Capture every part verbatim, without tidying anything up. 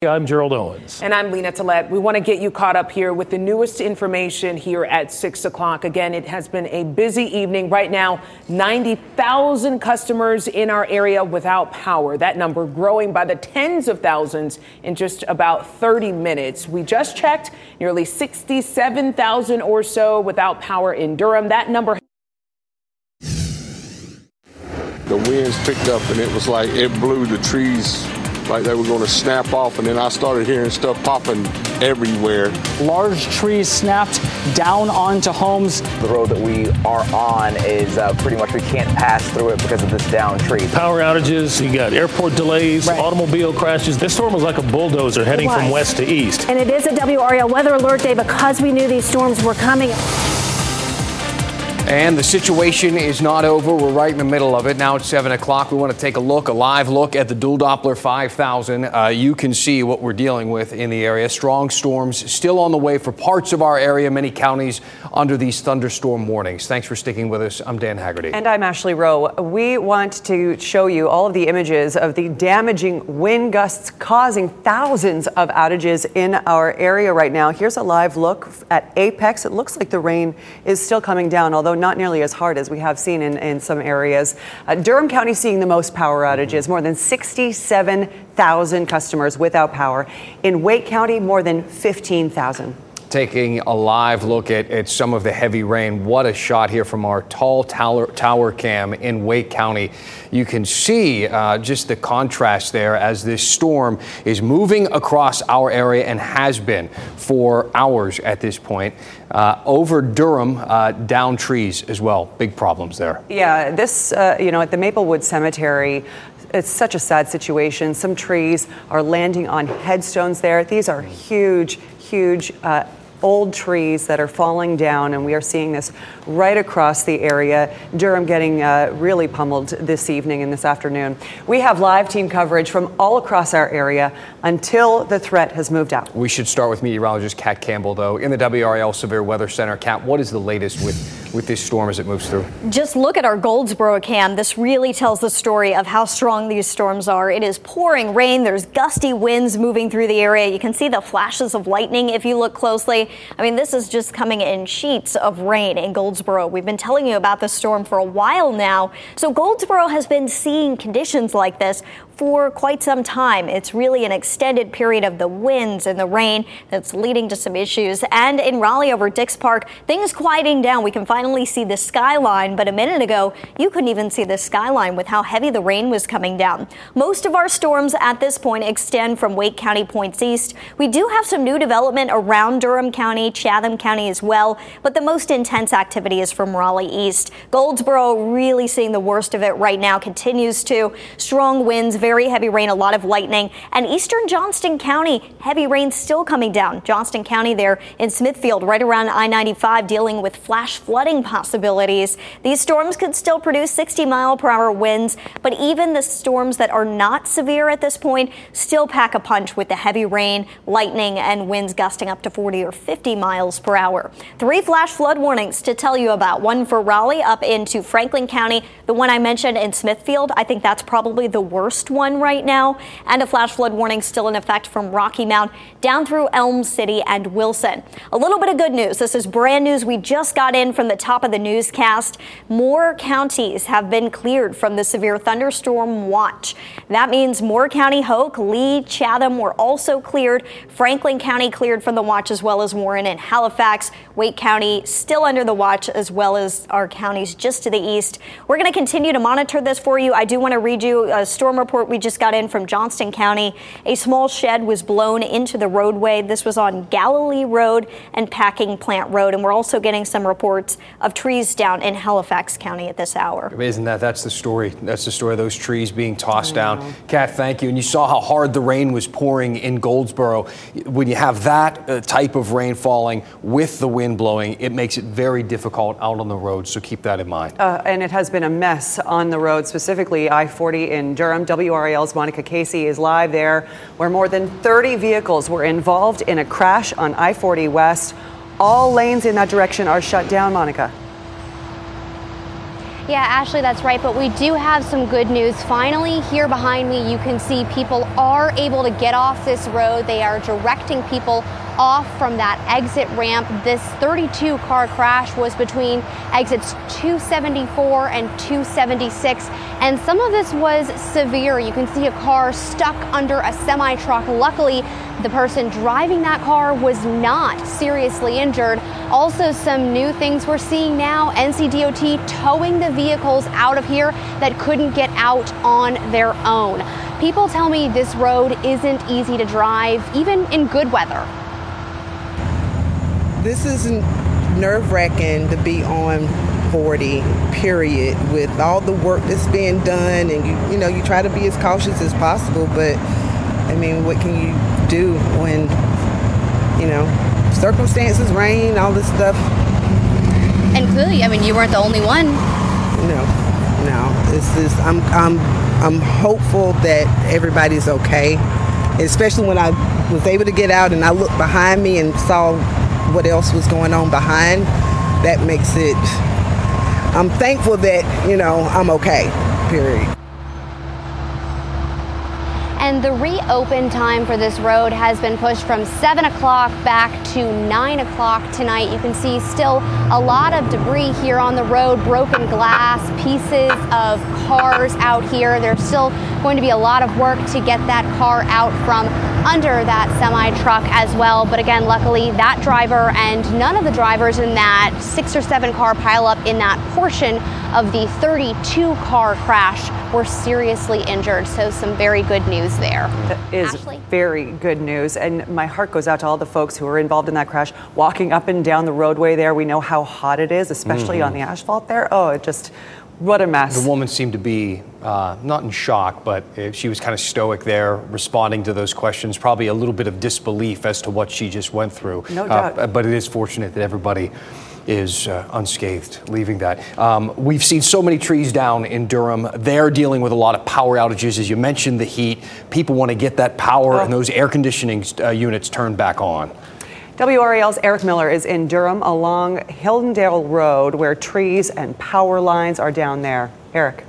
I'm Gerald Owens. And I'm Lena Tillett. We want to get you caught up here with the newest information here at six o'clock. Again, it has been a busy evening. Right now, ninety thousand customers in our area without power. That number growing by the tens of thousands in just about thirty minutes. We just checked, nearly sixty-seven thousand or so without power in Durham. That number. The winds picked up and it was like it blew the trees like they were going to snap off, and then I started hearing stuff popping everywhere. Large trees snapped down onto homes. The road that we are on is uh, pretty much we can't pass through it because of this downed tree. Power outages, you got airport delays, right. Automobile crashes. This storm was like a bulldozer heading from west to east. And it is a W R A L weather alert day because we knew these storms were coming. And the situation is not over. We're right in the middle of it. Now it's seven o'clock. We want to take a look, a live look at the Dual Doppler five thousand. Uh, you can see what we're dealing with in the area. Strong storms still on the way for parts of our area, many counties under these thunderstorm warnings. Thanks for sticking with us. I'm Dan Haggerty. And I'm Ashley Rowe. We want to show you all of the images of the damaging wind gusts causing thousands of outages in our area right now. Here's a live look at Apex. It looks like the rain is still coming down, although not nearly as hard as we have seen in, in some areas. Uh, Durham County seeing the most power outages, more than sixty-seven thousand customers without power. In Wake County, more than fifteen thousand. Taking a live look at, at some of the heavy rain. What a shot here from our tall tower, tower cam in Wake County. You can see uh, just the contrast there as this storm is moving across our area and has been for hours at this point. Uh, over Durham, uh, down trees as well. Big problems there. Yeah, this, uh, you know, at the Maplewood Cemetery, it's such a sad situation. Some trees are landing on headstones there. These are huge, huge uh, old trees that are falling down, and we are seeing this right across the area. Durham getting uh, really pummeled this evening and this afternoon. We have live team coverage from all across our area until the threat has moved out. We should start with meteorologist Kat Campbell, though, in the W R A L Severe Weather Center. Kat, what is the latest with, with this storm as it moves through? Just look at our Goldsboro cam. This really tells the story of how strong these storms are. It is pouring rain. There's gusty winds moving through the area. You can see the flashes of lightning if you look closely. I mean, this is just coming in sheets of rain in Goldsboro. We've been telling you about this storm for a while now. So Goldsboro has been seeing conditions like this for quite some time. It's really an extended period of the winds and the rain that's leading to some issues. And in Raleigh over Dix Park, things quieting down. We can finally see the skyline, but a minute ago, you couldn't even see the skyline with how heavy the rain was coming down. Most of our storms at this point extend from Wake County points east. We do have some new development around Durham County, Chatham County as well, but the most intense activity is from Raleigh east. Goldsboro really seeing the worst of it right now, continues to. Strong winds, very heavy rain, a lot of lightning. And eastern Johnston County, heavy rain still coming down. Johnston County there in Smithfield, right around I ninety-five, dealing with flash flooding possibilities. These storms could still produce sixty mile per hour winds, but even the storms that are not severe at this point still pack a punch with the heavy rain, lightning, and winds gusting up to forty or fifty miles per hour. Three flash flood warnings to tell you about. One for Raleigh up into Franklin County. The one I mentioned in Smithfield, I think that's probably the worst one right now. And a flash flood warning still in effect from Rocky Mount down through Elm City and Wilson. A little bit of good news. This is brand news we just got in from the top of the newscast. More counties have been cleared from the severe thunderstorm watch. That means Moore County, Hoke, Lee, Chatham were also cleared. Franklin County cleared from the watch, as well as Warren and Halifax. Wake County still under the watch, as well as our counties just to the east. We're going to continue to monitor this for you. I do want to read you a storm report we just got in from Johnston County. A small shed was blown into the roadway. This was on Galilee Road and Packing Plant Road. And we're also getting some reports of trees down in Halifax County at this hour. Isn't that? That's the story. That's the story of those trees being tossed down. Kat, thank you. And you saw how hard the rain was pouring in Goldsboro. When you have that uh, type of rain falling with the wind blowing, it makes it very difficult out on the road. So keep that in mind. Uh, and it has been a mess on the road, specifically I forty in Durham. W R A L's Monica Casey is live there, where more than thirty vehicles were involved in a crash on I forty West. All lanes in that direction are shut down, Monica. Yeah, Ashley, that's right. But we do have some good news. Finally, here behind me, you can see people are able to get off this road. They are directing people off from that exit ramp. This thirty-two car crash was between exits two seventy-four and two seventy-six. And some of this was severe. You can see a car stuck under a semi-truck. Luckily, the person driving that car was not seriously injured. Also, some new things we're seeing now, N C D O T towing the vehicles out of here that couldn't get out on their own. People tell me this road isn't easy to drive, even in good weather. This is nerve-wracking to be on forty, period, with all the work that's being done, and you, you know, you try to be as cautious as possible, but I mean, what can you do when, you know, circumstances, rain, all this stuff? And clearly, I mean, you weren't the only one. No, no. It's just, I'm, I'm, I'm hopeful that everybody's okay, especially when I was able to get out and I looked behind me and saw what else was going on behind. That makes it, I'm thankful that, you know, I'm okay, period. And the reopen time for this road has been pushed from seven o'clock back to nine o'clock tonight. You can see still a lot of debris here on the road, broken glass, pieces of cars out here. There's still going to be a lot of work to get that car out from under that semi-truck as well. But again, luckily that driver and none of the drivers in that six or seven car pileup in that portion of the thirty-two car crash were seriously injured. So some very good news there. That is Ashley. Very good news. And my heart goes out to all the folks who were involved in that crash, walking up and down the roadway there. We know how hot it is, especially mm-hmm. on the asphalt there. Oh, it just, what a mess. The woman seemed to be uh, not in shock, but she was kind of stoic there, responding to those questions, probably a little bit of disbelief as to what she just went through. No doubt. Uh, but it is fortunate that everybody is uh, unscathed, leaving that. Um, we've seen so many trees down in Durham. They're dealing with a lot of power outages. As you mentioned, the heat. People want to get that power oh. and those air conditioning uh, units turned back on. W R A L's Eric Miller is in Durham along Hillendale Road, where trees and power lines are down there. Eric.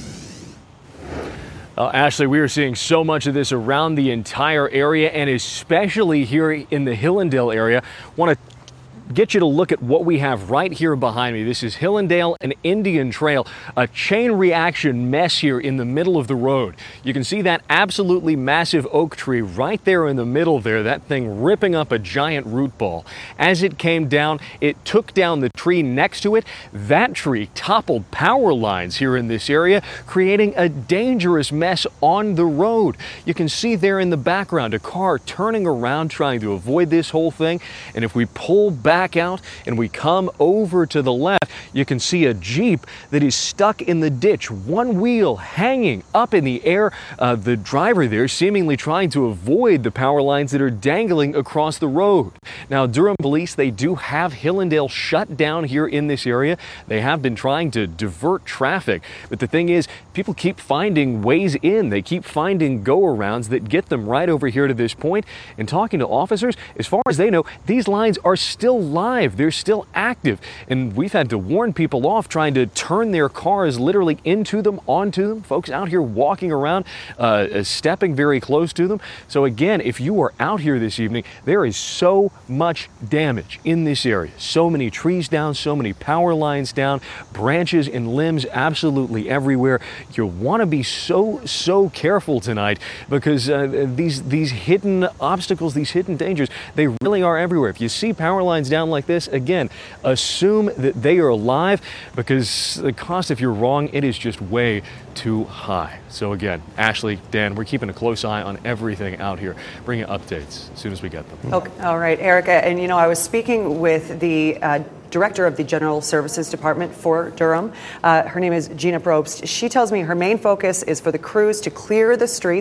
Uh, Ashley, we are seeing so much of this around the entire area, and especially here in the Hillendale area. Want to get you to look at what we have right here behind me. This is Hillendale and Indian Trail, a chain reaction mess here in the middle of the road. You can see that absolutely massive oak tree right there in the middle there, that thing ripping up a giant root ball. As it came down, it took down the tree next to it. That tree toppled power lines here in this area, creating a dangerous mess on the road. You can see there in the background a car turning around trying to avoid this whole thing. And if we pull back Back out and we come over to the left, you can see a Jeep that is stuck in the ditch, one wheel hanging up in the air. Uh, the driver there seemingly trying to avoid the power lines that are dangling across the road. Now, Durham police, they do have Hillendale shut down here in this area. They have been trying to divert traffic, but the thing is, people keep finding ways in. They keep finding go-arounds that get them right over here to this point. And talking to officers, as far as they know, these lines are still live. They're still active. And we've had to warn people off trying to turn their cars literally into them, onto them. Folks out here walking around, uh, stepping very close to them. So again, if you are out here this evening, there is so much damage in this area. So many trees down, so many power lines down, branches and limbs absolutely everywhere. You want to be so, so careful tonight because uh, these, these hidden obstacles, these hidden dangers, they really are everywhere. If you see power lines down like this, again, assume that they are alive because the cost, if you're wrong, it is just way too high. So again, Ashley, Dan, we're keeping a close eye on everything out here, bringing updates as soon as we get them. Okay. All right, Erica, and you know, I was speaking with the uh, Director of the General Services Department for Durham. Uh, her name is Gina Probst. She tells me her main focus is for the crews to clear the streets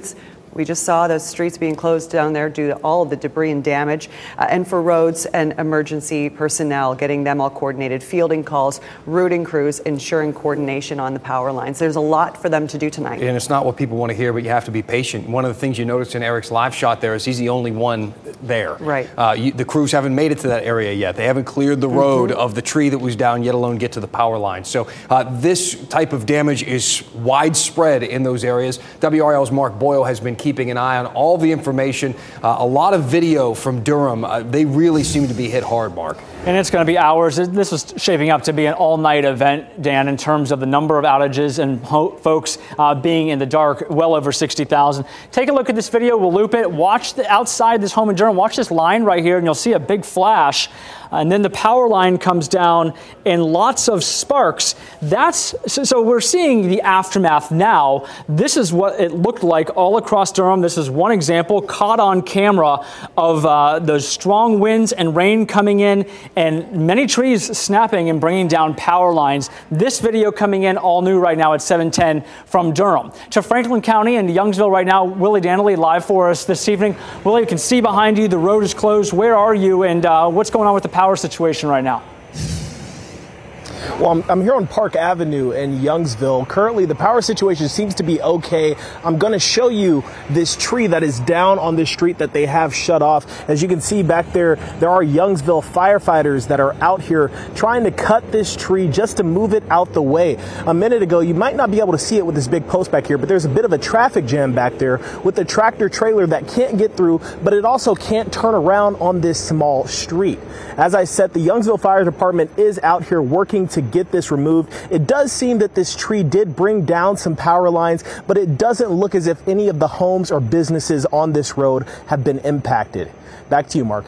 We just saw those streets being closed down there due to all of the debris and damage. Uh, and for roads and emergency personnel, getting them all coordinated, fielding calls, routing crews, ensuring coordination on the power lines. There's a lot for them to do tonight. And it's not what people want to hear, but you have to be patient. One of the things you noticed in Eric's live shot there is he's the only one there. Right. Uh, you, the crews haven't made it to that area yet. They haven't cleared the road Mm-hmm. of the tree that was down, yet alone get to the power line. So uh, this type of damage is widespread in those areas. W R L's Mark Boyle has been keeping an eye on all the information. Uh, a lot of video from Durham. Uh, they really seem to be hit hard, Mark. And it's going to be hours. This was shaping up to be an all-night event, Dan, in terms of the number of outages and ho- folks uh, being in the dark, well over sixty thousand. Take a look at this video. We'll loop it. Watch the outside this home in Durham. Watch this line right here, and you'll see a big flash. And then the power line comes down in lots of sparks. That's so, so we're seeing the aftermath now. This is what it looked like all across Durham. This is one example caught on camera of uh, those strong winds and rain coming in and many trees snapping and bringing down power lines. This video coming in all new right now at seven ten from Durham. To Franklin County and Youngsville right now, Willie Danley live for us this evening. Willie, you can see behind you the road is closed. Where are you and uh, what's going on with the power situation right now? Well, I'm, I'm here on Park Avenue in Youngsville. Currently, the power situation seems to be okay. I'm going to show you this tree that is down on the street that they have shut off. As you can see back there, there are Youngsville firefighters that are out here trying to cut this tree just to move it out the way. A minute ago, you might not be able to see it with this big post back here, but there's a bit of a traffic jam back there with the tractor trailer that can't get through, but it also can't turn around on this small street. As I said, the Youngsville Fire Department is out here working to get this removed. It does seem that this tree did bring down some power lines, but it doesn't look as if any of the homes or businesses on this road have been impacted. Back to you, Mark.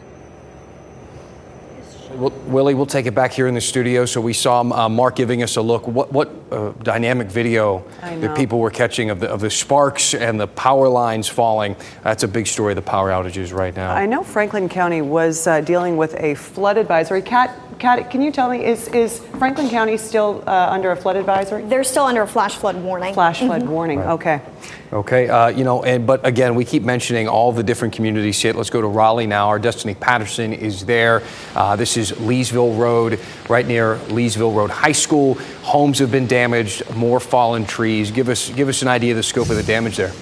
Well, Willie, we'll take it back here in the studio. So we saw uh, Mark giving us a look. What what uh, dynamic video that people were catching of the of the sparks and the power lines falling. That's a big story, the power outages right now. I know Franklin County was uh, dealing with a flood advisory. Kat, Kat, can you tell me, is, is Franklin County still uh, under a flood advisory? They're still under a flash flood warning. Flash flood Mm-hmm. warning, Right. okay. Okay, uh, you know, and but again, we keep mentioning all the different communities here. Let's go to Raleigh now. Our Destiny Patterson is there. Uh, this is Leesville Road, right near Leesville Road High School. Homes have been damaged, more fallen trees. Give us, give us an idea of the scope of the damage there.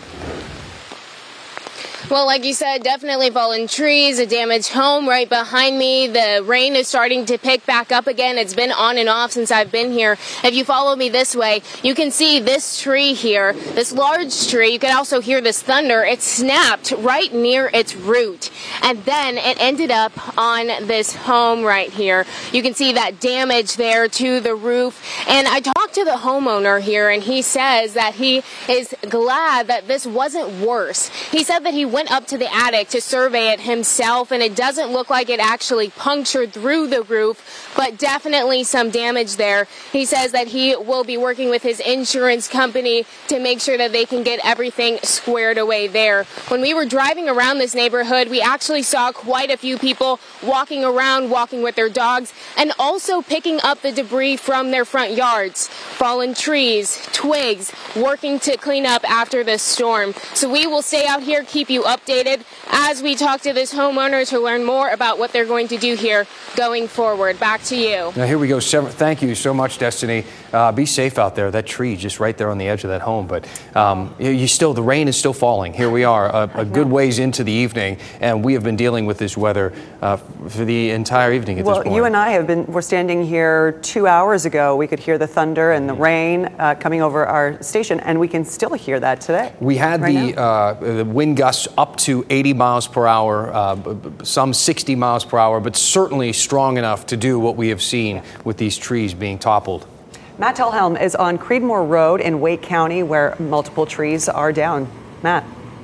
Well, like you said, definitely fallen trees, a damaged home right behind me. The rain is starting to pick back up again. It's been on and off since I've been here. If you follow me this way, you can see this tree here, this large tree. You can also hear this thunder. It snapped right near its root, and then it ended up on this home right here. You can see that damage there to the roof. And I talked to the homeowner here, and he says that he is glad that this wasn't worse. He said that he went up to the attic to survey it himself, and it doesn't look like it actually punctured through the roof, but definitely some damage there. He says that he will be working with his insurance company to make sure that they can get everything squared away there. When we were driving around this neighborhood, we actually saw quite a few people walking around, walking with their dogs, and also picking up the debris from their front yards, fallen trees, twigs, working to clean up after this storm. So we will stay out here, keep you updated as we talk to this homeowner to learn more about what they're going to do here going forward. Back to you. Now here we go. Thank you so much, Destiny. Uh, be safe out there. That tree just right there on the edge of that home. But um, you, you still, the rain is still falling. Here we are, a, a good ways into the evening, and we have been dealing with this weather uh, for the entire evening at well, this point. you and I have been, we're standing here two hours ago. We could hear the thunder and the rain uh, coming over our station, and we can still hear that today. We had right the, uh, the wind gusts up to eighty miles per hour, uh, b- b- some sixty miles per hour, but certainly strong enough to do what we have seen with these trees being toppled. Matt Telhelm is on Creedmoor Road in Wake County, where multiple trees are down. Matt.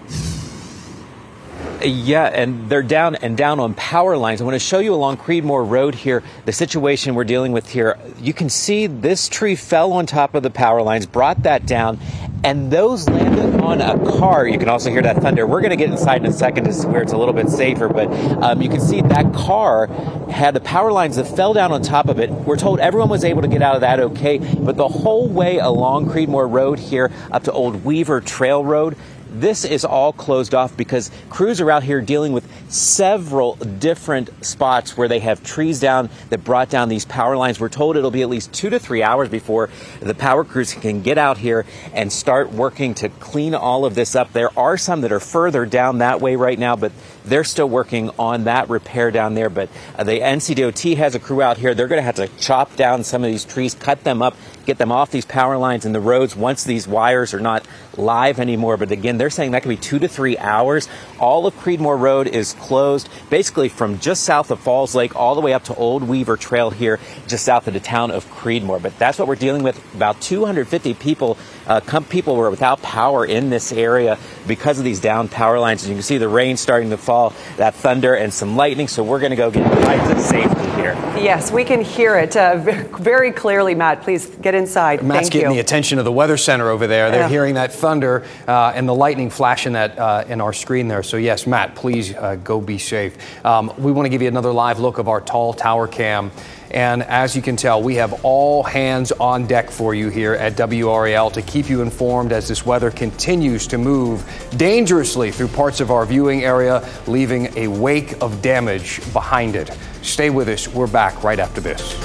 Yeah, and they're down and down on power lines. I want to show you along Creedmoor Road here, the situation we're dealing with here. You can see this tree fell on top of the power lines, brought that down, and those landed on a car. You can also hear that thunder. We're going to get inside in a second to where it's a little bit safer, but um, you can see that car had the power lines that fell down on top of it. We're told everyone was able to get out of that okay, but the whole way along Creedmoor Road here up to Old Weaver Trail Road, this is all closed off because crews are out here dealing with several different spots where they have trees down that brought down these power lines. We're told it'll be at least two to three hours before the power crews can get out here and start working to clean all of this up. There are some that are further down that way right now, but they're still working on that repair down there. But uh, the N C D O T has a crew out here. They're going to have to chop down some of these trees, cut them up, get them off these power lines and the roads once these wires are not live anymore. But again, they're saying that could be two to three hours. All of Creedmoor Road is closed, basically from just south of Falls Lake all the way up to Old Weaver Trail here, just south of the town of Creedmoor. But that's what we're dealing with. About two hundred fifty people, uh, people were without power in this area because of these down power lines. And you can see the rain starting to fall, that thunder and some lightning. So we're going to go get guides of safety here. Yes, we can hear it uh, very clearly, Matt. Please get inside. Matt's Thank getting you. the attention of the Weather Center over there. They're Yeah. hearing that thunder uh, and the lightning flashing that uh, in our screen there. So yes, Matt, please uh, go be safe. Um, we want to give you another live look of our tall tower cam. And as you can tell, we have all hands on deck for you here at W R A L to keep you informed as this weather continues to move dangerously through parts of our viewing area, leaving a wake of damage behind it. Stay with us. We're back right after this.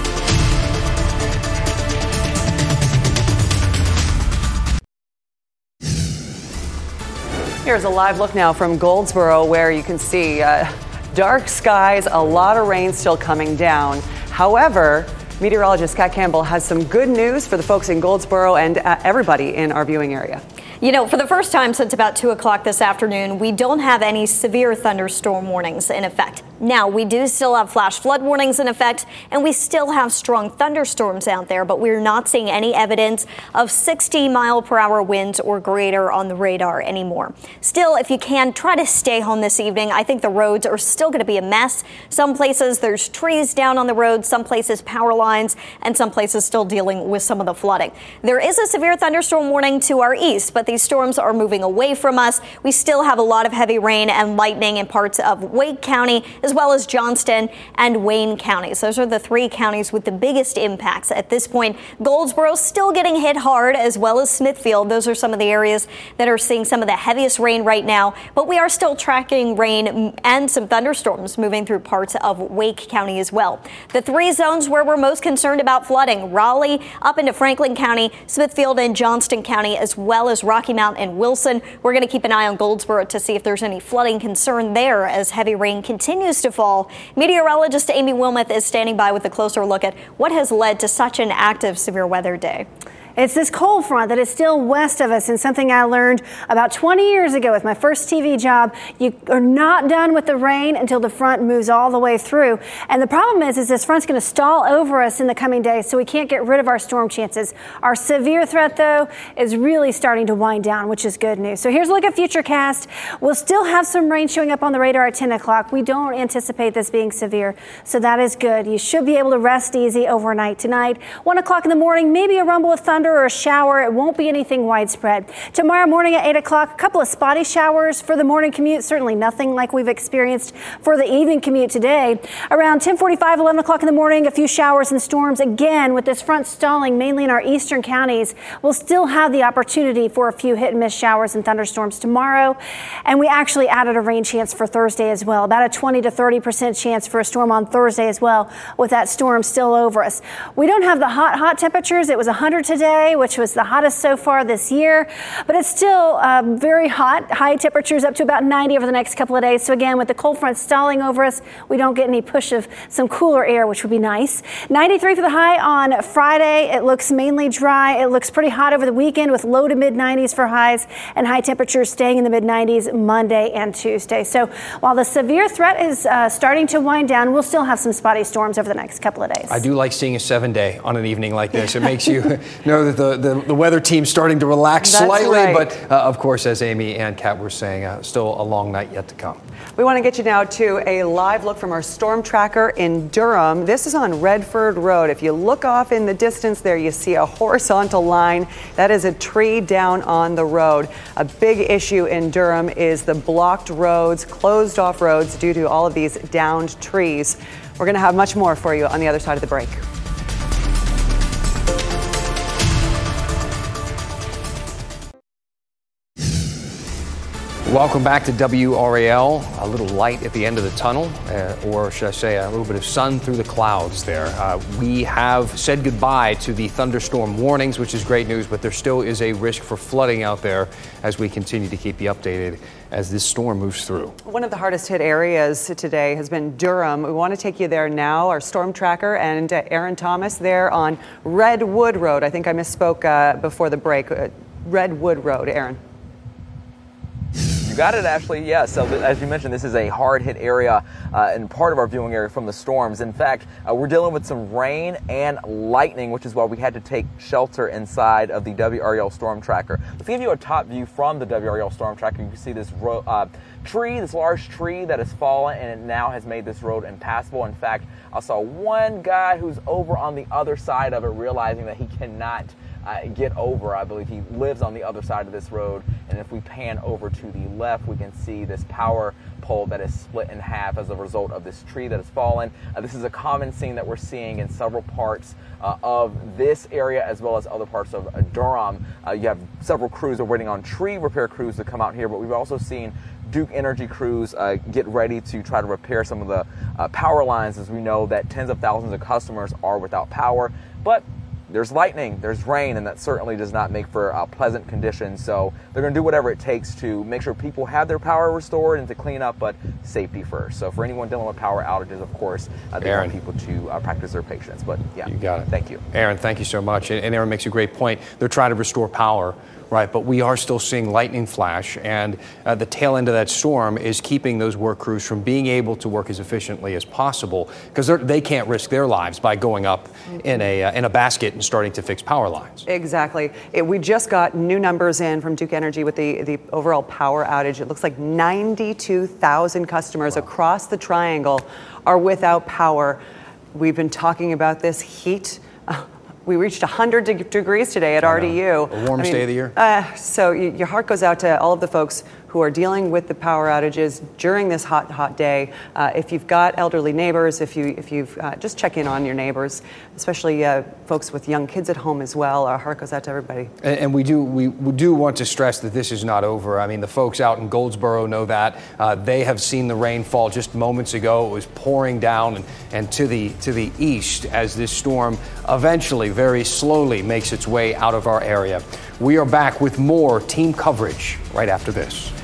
Here's a live look now from Goldsboro, where you can see uh, dark skies, a lot of rain still coming down. However, meteorologist Kat Campbell has some good news for the folks in Goldsboro and uh, everybody in our viewing area. You know, for the first time since about two o'clock this afternoon, we don't have any severe thunderstorm warnings in effect. Now, we do still have flash flood warnings in effect, and we still have strong thunderstorms out there, but we're not seeing any evidence of sixty mile per hour winds or greater on the radar anymore. Still, if you can, try to stay home this evening. I think the roads are still going to be a mess. Some places there's trees down on the road, some places power lines, and some places still dealing with some of the flooding. There is a severe thunderstorm warning to our east, but these storms are moving away from us. We still have a lot of heavy rain and lightning in parts of Wake County, as well as Johnston and Wayne counties. Those are the three counties with the biggest impacts at this point. Goldsboro still getting hit hard, as well as Smithfield. Those are some of the areas that are seeing some of the heaviest rain right now, but we are still tracking rain and some thunderstorms moving through parts of Wake County as well. The three zones where we're most concerned about flooding: Raleigh up into Franklin County, Smithfield and Johnston County, as well as Rocky Mount and Wilson. We're going to keep an eye on Goldsboro to see if there's any flooding concern there as heavy rain continues to fall. Meteorologist Amy Wilmoth is standing by with a closer look at what has led to such an active severe weather day. It's this cold front that is still west of us, and something I learned about twenty years ago with my first T V job. You are not done with the rain until the front moves all the way through. And the problem is, is this front's going to stall over us in the coming days, so we can't get rid of our storm chances. Our severe threat, though, is really starting to wind down, which is good news. So here's a look at Futurecast. We'll still have some rain showing up on the radar at ten o'clock. We don't anticipate this being severe, so that is good. You should be able to rest easy overnight tonight. one o'clock in the morning, maybe a rumble of thunder or a shower. It won't be anything widespread. Tomorrow morning at eight o'clock, a couple of spotty showers for the morning commute. Certainly nothing like we've experienced for the evening commute today. Around ten forty-five, eleven o'clock in the morning, a few showers and storms. Again, with this front stalling mainly in our eastern counties, we'll still have the opportunity for a few hit and miss showers and thunderstorms tomorrow. And we actually added a rain chance for Thursday as well. About a twenty to thirty percent chance for a storm on Thursday as well, with that storm still over us. We don't have the hot, hot temperatures. It was one hundred today, which was the hottest so far this year, but it's still um, very hot. High temperatures up to about ninety over the next couple of days. So again, with the cold front stalling over us, we don't get any push of some cooler air, which would be nice. ninety-three for the high on Friday. It looks mainly dry. It looks pretty hot over the weekend with low to mid nineties for highs and high temperatures staying in the mid nineties Monday and Tuesday. So while the severe threat is uh, starting to wind down, we'll still have some spotty storms over the next couple of days. I do like seeing a seven day on an evening like this. It makes you know that the, the, the weather team's starting to relax That's slightly, right. but uh, of course, as Amy and Kat were saying, uh, still a long night yet to come. We want to get you now to a live look from our storm tracker in Durham. This is on Redford Road. If you look off in the distance there, you see a horizontal line. That is a tree down on the road. A big issue in Durham is the blocked roads, closed off roads due to all of these downed trees. We're going to have much more for you on the other side of the break. Welcome back to W R A L. A little light at the end of the tunnel, uh, or should I say a little bit of sun through the clouds there. Uh, we have said goodbye to the thunderstorm warnings, which is great news, but there still is a risk for flooding out there as we continue to keep you updated as this storm moves through. One of the hardest hit areas today has been Durham. We want to take you there now. Our storm tracker and uh, Aaron Thomas there on Redwood Road. I think I misspoke uh, before the break. Uh, Redwood Road, Aaron. You got it, Ashley. Yeah, so th- as you mentioned, this is a hard-hit area uh, and part of our viewing area from the storms. In fact, uh, we're dealing with some rain and lightning, which is why we had to take shelter inside of the W R A L Storm Tracker. Let's give you a top view from the W R A L Storm Tracker. You can see this ro- uh, tree, this large tree that has fallen, and it now has made this road impassable. In fact, I saw one guy who's over on the other side of it realizing that he cannot Uh, get over. I believe he lives on the other side of this road, and if we pan over to the left, we can see this power pole that is split in half as a result of this tree that has fallen. Uh, this is a common scene that we're seeing in several parts uh, of this area as well as other parts of uh, Durham. Uh, you have several crews that are waiting on tree repair crews to come out here, but we've also seen Duke Energy crews uh, get ready to try to repair some of the uh, power lines, as we know that tens of thousands of customers are without power. But there's lightning, there's rain, and that certainly does not make for uh, pleasant conditions. So they're going to do whatever it takes to make sure people have their power restored and to clean up, but safety first. So for anyone dealing with power outages, of course, uh, they Aaron. want people to uh, practice their patience. But yeah, You got it. Thank you. Aaron, thank you so much. And and Aaron makes a great point. They're trying to restore power, right? But we are still seeing lightning flash, and uh, the tail end of that storm is keeping those work crews from being able to work as efficiently as possible because they can't risk their lives by going up in a uh, in a basket and starting to fix power lines. Exactly. It, we just got new numbers in from Duke Energy with the, the overall power outage. It looks like ninety-two thousand customers wow. across the triangle are without power. We've been talking about this heat. Uh, We reached one hundred de- degrees today at R D U. The warmest I mean, day of the year. Uh, so you, your heart goes out to all of the folks who are dealing with the power outages during this hot, hot day. Uh, if you've got elderly neighbors, if you, if you've uh, just check in on your neighbors, especially uh, folks with young kids at home as well. Our heart goes out to everybody. And, and we do we, we do want to stress that this is not over. I mean, the folks out in Goldsboro know that. Uh, they have seen the rain fall just moments ago. It was pouring down and, and to the to the east as this storm eventually, very slowly, makes its way out of our area. We are back with more team coverage right after this.